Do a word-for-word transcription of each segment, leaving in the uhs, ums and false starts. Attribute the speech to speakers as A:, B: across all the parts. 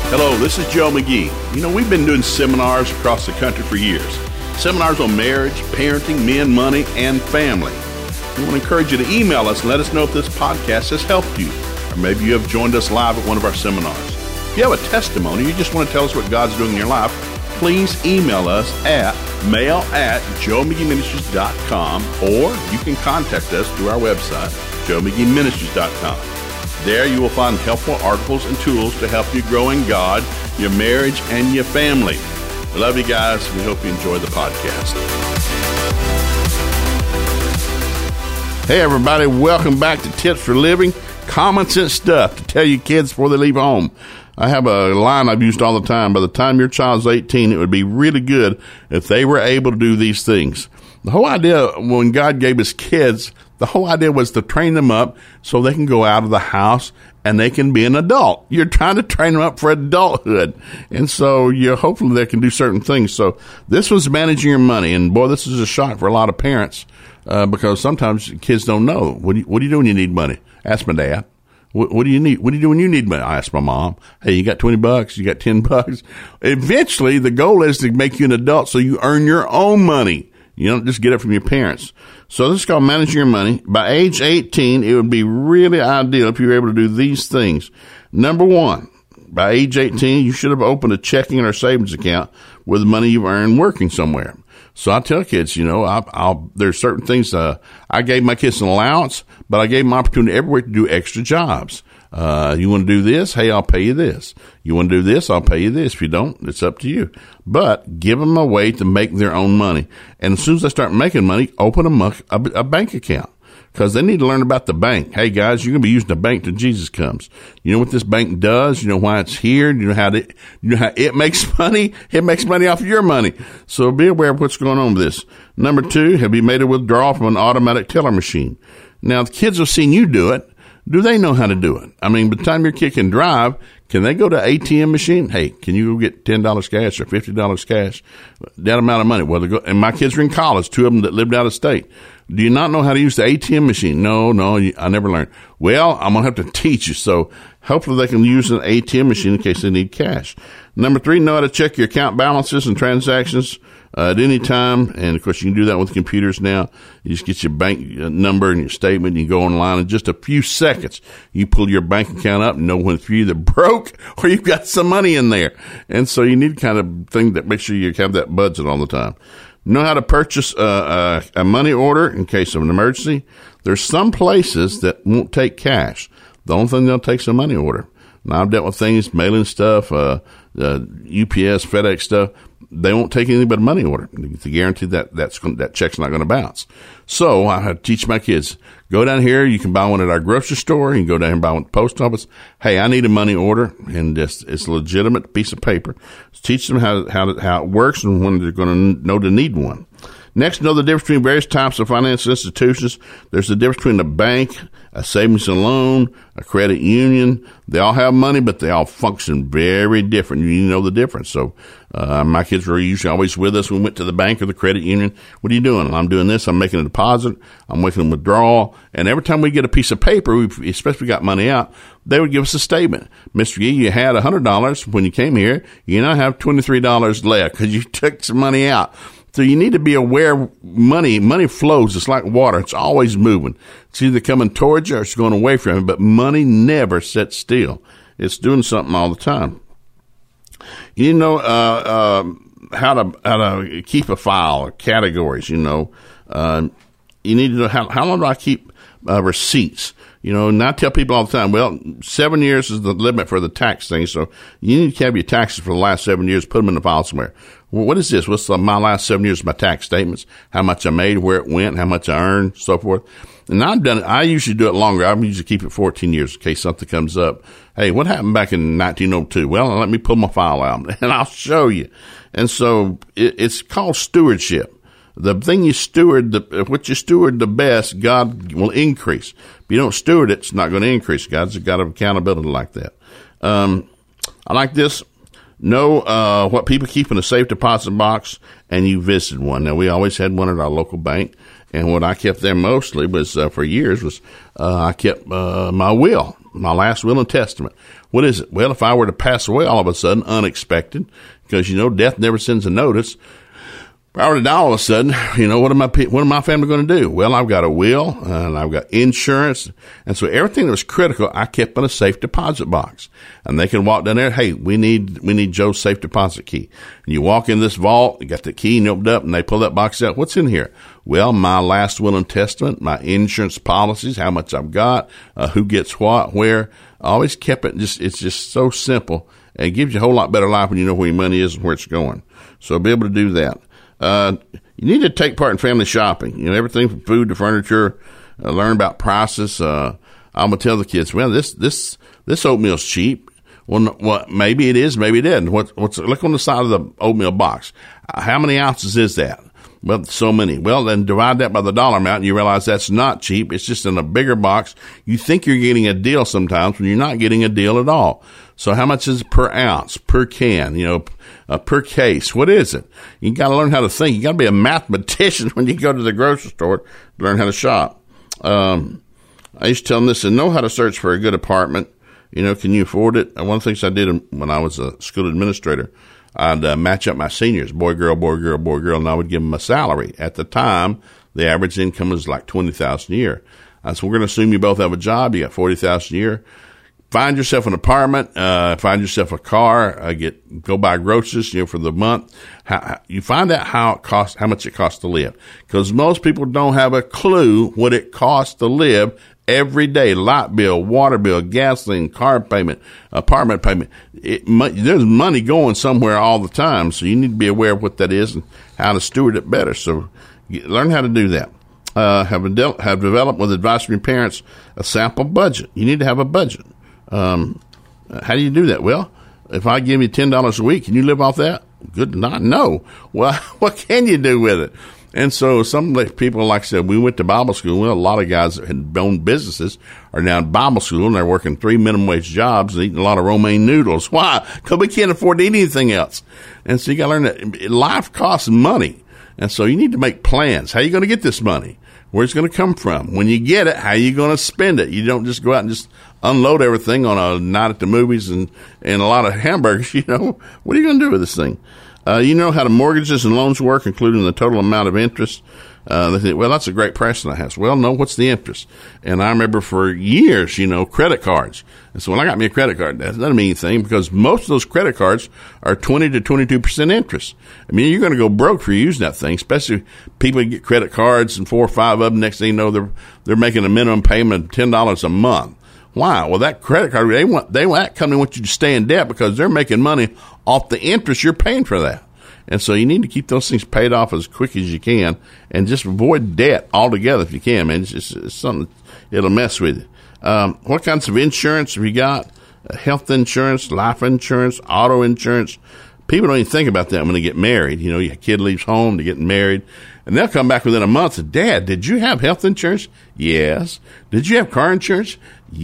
A: Hello, this is Joe McGee. You know, we've been doing seminars across the country for years. Seminars on marriage, parenting, men, money, and family. We want to encourage you to email us and let us know if this podcast has helped you. Or maybe you have joined us live at one of our seminars. If you have a testimony, you just want to tell us what God's doing in your life, please email us at mail at joe mcgee ministries dot com, or you can contact us through our website, joe mcgee ministries dot com. There you will find helpful articles and tools to help you grow in God, your marriage, and your family. We love you guys. We hope you enjoy the podcast. Hey, everybody. Welcome back to Tips for Living. Common sense stuff to tell your kids before they leave home. I have a line I've used all the time. By the time your child's eighteen, it would be really good if they were able to do these things. The whole idea when God gave us kids, the whole idea was to train them up so they can go out of the house and they can be an adult. You're trying to train them up for adulthood. And so you're hopefully they can do certain things. So this was managing your money. And boy, this is a shock for a lot of parents uh, because sometimes kids don't know. What do, you, what do you do when you need money? Ask my dad. What, what do you need? What do you do when you need money? I ask my mom. Hey, you got twenty bucks? You got ten bucks? Eventually, the goal is to make you an adult so you earn your own money. You don't just get it from your parents. So this is called managing your money. By age eighteen, it would be really ideal if you were able to do these things. Number one, by age eighteen, you should have opened a checking or savings account with the money you've earned working somewhere. So I tell kids, you know, I'll, I'll, there's certain things, uh, I gave my kids an allowance, but I gave them opportunity everywhere to do extra jobs. Uh, you want to do this? Hey, I'll pay you this. You want to do this? I'll pay you this. If you don't, it's up to you. But give them a way to make their own money. And as soon as they start making money, open them a, a, a bank account. Because they need to learn about the bank. Hey, guys, you're going to be using the bank till Jesus comes. You know what this bank does? You know why it's here? You know how it, you know how it makes money? It makes money off of your money. So be aware of what's going on with this. Number two, have you made a withdrawal from an automatic teller machine? Now, the kids have seen you do it. Do they know how to do it? I mean, by the time your kid can drive, can they go to A T M machine? Hey, can you go get ten dollars cash or fifty dollars cash? That amount of money. Well, they go, and my kids are in college, two of them that lived out of state. Do you not know how to use the A T M machine? No, no, I never learned. Well, I'm going to have to teach you. So hopefully they can use an A T M machine in case they need cash. Number three, know how to check your account balances and transactions uh, at any time. And, of course, you can do that with computers now. You just get your bank number and your statement. And you go online in just a few seconds. You pull your bank account up and know when you're either broke or you've got some money in there. And so you need kind of thing that makes sure you have that budget all the time. Know how to purchase a, a, a money order in case of an emergency. There's some places that won't take cash. The only thing they'll take is a money order. Now, I've dealt with things, mailing stuff, uh, uh, U P S, FedEx stuff. They won't take anything but a money order to guarantee that that's, that check's not going to bounce. So I have to teach my kids, go down here. You can buy one at our grocery store. You can go down here and buy one at the post office. Hey, I need a money order, and it's, it's a legitimate piece of paper. So teach them how, how, how it works and when they're going to know to need one. Next, know the difference between various types of financial institutions. There's the difference between a bank, a savings and loan, a credit union. They all have money, but they all function very different. You need to know the difference. So uh, my kids were usually always with us when we went to the bank or the credit union. What are you doing? I'm doing this. I'm making a deposit. I'm making a withdrawal. And every time we get a piece of paper, we especially if we got money out, they would give us a statement. Mister Yee, you had one hundred dollars when you came here. You now have twenty-three dollars left because you took some money out. So you need to be aware money, money flows. It's like water. It's always moving. It's either coming towards you or it's going away from you, but money never sits still. It's doing something all the time. You know, uh, uh, how to, how to keep a file, categories, you know, uh, you need to know how, how long do I keep uh, receipts? You know, and I tell people all the time, well, seven years is the limit for the tax thing. So you need to have your taxes for the last seven years, put them in the file somewhere. Well, what is this? What's the, my last seven years of my tax statements? How much I made, where it went, how much I earned, so forth. And I've done it. I usually do it longer. I usually keep it fourteen years in case something comes up. Hey, what happened back in nineteen oh two? Well, let me pull my file out and I'll show you. And so it, it's called stewardship. The thing you steward, the, what you steward the best, God will increase. If you don't steward it, it's not going to increase. God's got accountability like that. Um, I like this. Know uh, what people keep in a safe deposit box, and you visited one. Now, we always had one at our local bank, and what I kept there mostly was, uh, for years, was uh, I kept uh, my will. my last will and testament. What is it? Well, if I were to pass away all of a sudden, unexpected, because, you know, death never sends a notice. If I were to die all of a sudden, you know, what am I, what am my family going to do? Well, I've got a will and I've got insurance. And so everything that was critical, I kept in a safe deposit box. And they can walk down there. Hey, we need, we need Joe's safe deposit key. And you walk in this vault, you got the key and you open it up and they pull that box out. What's in here? Well, my last will and testament, my insurance policies, how much I've got, uh, who gets what, where. I always kept it just, it's just so simple and it gives you a whole lot better life when you know where your money is and where it's going. So I'll be able to do that. Uh, you need to take part in family shopping, you know, everything from food to furniture, uh, learn about prices. Uh, I'm going to tell the kids, well, this, this, this oatmeal's cheap. Well, no, well, maybe it is, maybe it isn't. What, what's, look on the side of the oatmeal box. Uh, how many ounces is that? Well, so many. Well, then divide that by the dollar amount and you realize that's not cheap. It's just in a bigger box. You think you're getting a deal sometimes when you're not getting a deal at all. So how much is it per ounce, per can, you know, uh, per case? What is it? You got to learn how to think. You got to be a mathematician when you go to the grocery store to learn how to shop. Um, I used to tell them this and know how to search for a good apartment. You know, can you afford it? And one of the things I did when I was a school administrator, I'd uh, match up my seniors, boy, girl, boy, girl, boy, girl, and I would give them a salary. At the time, the average income was like twenty thousand dollars a year. I said, we're going to assume you both have a job. You got forty thousand dollars a year. Find yourself an apartment, uh, find yourself a car, uh, get, go buy groceries, you know, for the month. How, how, you find out how it costs, how much it costs to live. Cause most people don't have a clue what it costs to live every day. Light bill, water bill, gasoline, car payment, apartment payment. It, there's money going somewhere all the time. So you need to be aware of what that is and how to steward it better. So get, learn how to do that. Uh, have, a, have developed with advice from your parents a sample budget. You need to have a budget. Um, how do you do that? Well, if I give you ten dollars a week, can you live off that? Good not no. Well, what can you do with it? And so some people, like I said, we went to Bible school. Well, a lot of guys that had owned businesses are now in Bible school and they're working three minimum wage jobs and eating a lot of romaine noodles. Why? Because we can't afford to eat anything else. And so you got to learn that life costs money. And so you need to make plans. How are you going to get this money? Where's it going to come from? When you get it, how are you going to spend it? You don't just go out and just unload everything on a night at the movies and, and a lot of hamburgers. You know, what are you going to do with this thing? Uh, you know how the mortgages and loans work, including the total amount of interest. Uh, they think, well, that's a great question I have. Well, no, what's the interest? And I remember for years, you know, credit cards. And so when I got me a credit card, that doesn't mean anything because most of those credit cards are twenty to twenty-two percent interest. I mean, you're going to go broke for using that thing, especially people get credit cards and four or five of them. Next thing you know, they're, they're making a minimum payment of ten dollars a month. Why? Well, that credit card, they want, they want, that company wants you to stay in debt because they're making money off the interest you're paying for that. And so you need to keep those things paid off as quick as you can and just avoid debt altogether if you can, man. It's just it's something, it'll mess with you. Um, what kinds of insurance have you got? Uh, health insurance, life insurance, auto insurance. People don't even think about that when they get married. You know, your kid leaves home, they're getting married, and they'll come back within a month and, Dad, did you have health insurance? Yes. Did you have car insurance?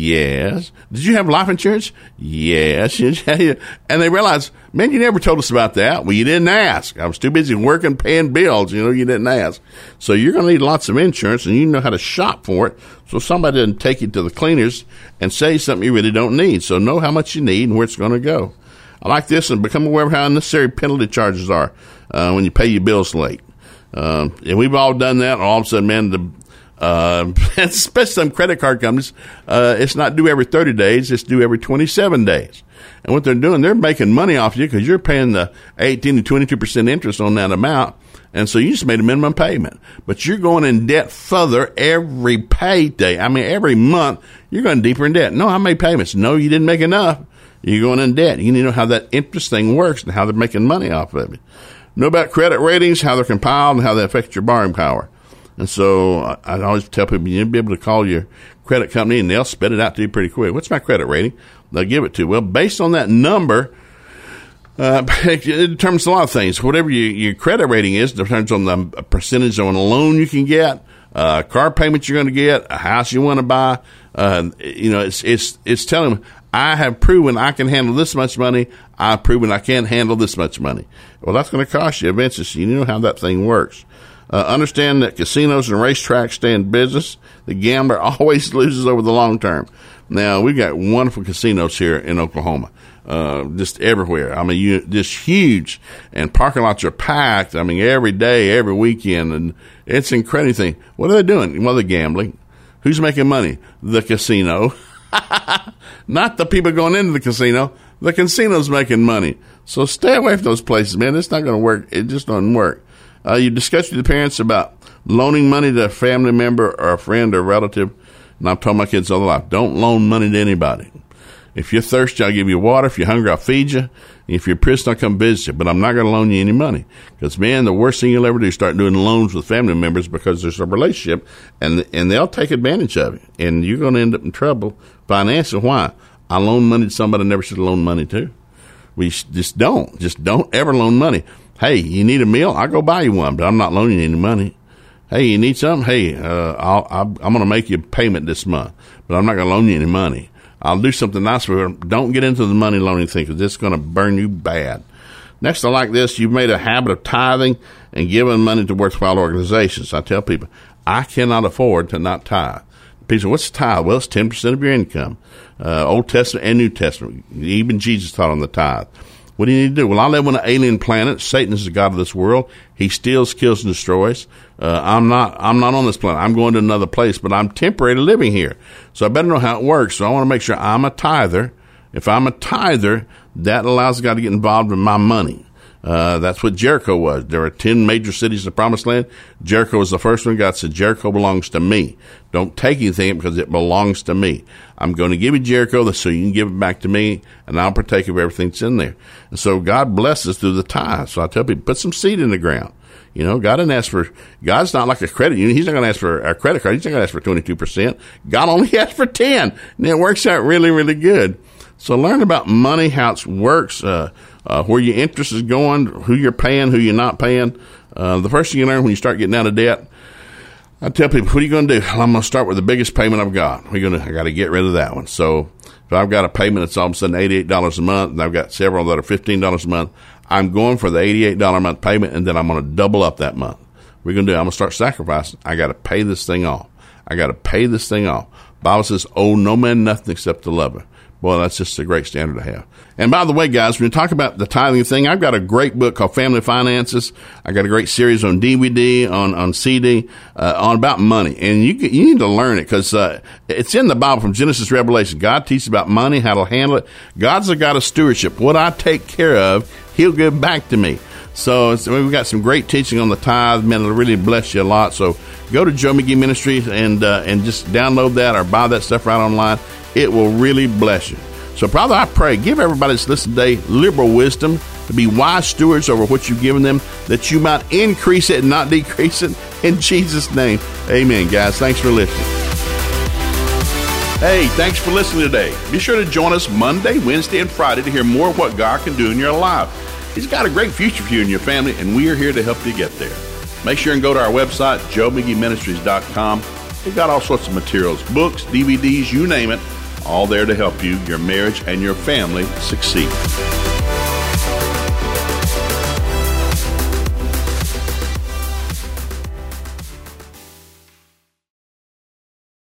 A: Yes. Did you have life insurance? Yes. And they realize, man, you never told us about that. Well, you didn't ask. I was too busy working, paying bills. You know, you didn't ask. So you're going to need lots of insurance, and you know how to shop for it. So somebody doesn't take you to the cleaners and say something you really don't need. So know how much you need and where it's going to go. I like this, and become aware of how unnecessary penalty charges are uh, when you pay your bills late. Um, and we've all done that. All of a sudden, man, the Uh, especially some credit card companies, uh, it's not due every thirty days, it's due every twenty-seven days. And what they're doing, they're making money off you because you're paying the eighteen to twenty-two percent interest on that amount. And so you just made a minimum payment, but you're going in debt further every payday. I mean, every month you're going deeper in debt. No, I made payments. No, you didn't make enough. You're going in debt. You need to know how that interest thing works and how they're making money off of it. Know about credit ratings, how they're compiled and how they affect your borrowing power. And so I, I always tell people you need to be able to call your credit company and they'll spit it out to you pretty quick. What's my credit rating? They'll give it to you. Well, based on that number, uh, it determines a lot of things. Whatever you, your credit rating is, depends on the percentage on a loan you can get, uh, car payment you're going to get, a house you want to buy. Uh, you know, it's, it's, it's telling them, I have proven I can handle this much money. I've proven I can't handle this much money. Well, that's going to cost you eventually. So you know how that thing works. Uh, understand that casinos and racetracks stay in business. The gambler always loses over the long term. Now, we've got wonderful casinos here in Oklahoma, uh, just everywhere. I mean, you, just huge, and parking lots are packed. I mean, every day, every weekend, and it's incredible thing. What are they doing? Well, they're gambling. Who's making money? The casino. Not the people going into the casino. The casino's making money. So stay away from those places, man. It's not going to work. It just doesn't work. Uh, you discuss with the parents about loaning money to a family member or a friend or relative. And I've told my kids all the life, don't loan money to anybody. If you're thirsty, I'll give you water. If you're hungry, I'll feed you. If you're pissed, I'll come visit you. But I'm not going to loan you any money. Because, man, the worst thing you'll ever do is start doing loans with family members because there's a relationship, and and they'll take advantage of it. And you're going to end up in trouble financially. Why? I loan money to somebody I never should have loaned money to. We just don't. Just don't ever loan money. Hey, you need a meal? I'll go buy you one, but I'm not loaning you any money. Hey, you need something? Hey, uh, I'll, I'll, I'm going to make you a payment this month, but I'm not going to loan you any money. I'll do something nice for you. Don't get into the money loaning thing because it's going to burn you bad. Next, I like this. You've made a habit of tithing and giving money to worthwhile organizations. I tell people, I cannot afford to not tithe. People say, what's tithe? Well, it's ten percent of your income. Uh, Old Testament and New Testament. Even Jesus taught on the tithe. What do you need to do? Well, I live on an alien planet. Satan is the god of this world. He steals, kills, and destroys. Uh, I'm not I'm not on this planet. I'm going to another place, but I'm temporarily living here. So I better know how it works. So I want to make sure I'm a tither. If I'm a tither, that allows God to get involved with my money. Uh, that's what Jericho was. There were ten major cities in the Promised Land. Jericho was the first one. God said, Jericho belongs to me. Don't take anything because it belongs to me. I'm going to give you Jericho so you can give it back to me, and I'll partake of everything that's in there. And so God blesses through the tithe. So I tell people, put some seed in the ground. You know, God didn't ask for, God's not like a credit union. He's not going to ask for a credit card. He's not going to ask for twenty-two percent. God only asks for ten. And it works out really, really good. So learn about money, how it works, uh, uh, where your interest is going, who you're paying, who you're not paying. Uh, the first thing you learn when you start getting out of debt, I tell people, what are you going to do? Well, I'm going to start with the biggest payment I've got. We're going to, I got to get rid of that one. So if I've got a payment that's all of a sudden eighty-eight dollars a month, and I've got several that are fifteen dollars a month, I'm going for the eighty-eight dollars a month payment, and then I'm going to double up that month. We're going to do, I'm going to start sacrificing. I got to pay this thing off. I got to pay this thing off. Bible says, owe no man nothing except to love her. Boy, that's just a great standard to have. And by the way, guys, when you talk about the tithing thing, I've got a great book called Family Finances. I got a great series on D V D, on, on C D, uh, on about money. And you you need to learn it because uh, it's in the Bible from Genesis to Revelation. God teaches about money, how to handle it. God's a God of stewardship. What I take care of, He'll give back to me. So, so we've got some great teaching on the tithe. Man, it'll really bless you a lot. So go to Joe McGee Ministries and uh, and just download that or buy that stuff right online. It will really bless you. So, Father, I pray, give everybody that's listening today liberal wisdom to be wise stewards over what you've given them, that you might increase it and not decrease it. In Jesus' name, amen, guys. Thanks for listening. Hey, thanks for listening today. Be sure to join us Monday, Wednesday, and Friday to hear more of what God can do in your life. He's got a great future for you and your family, and we are here to help you get there. Make sure and go to our website, joe mcgee ministries dot com. We've got all sorts of materials, books, D V Ds, you name it, all there to help you, your marriage, and your family succeed.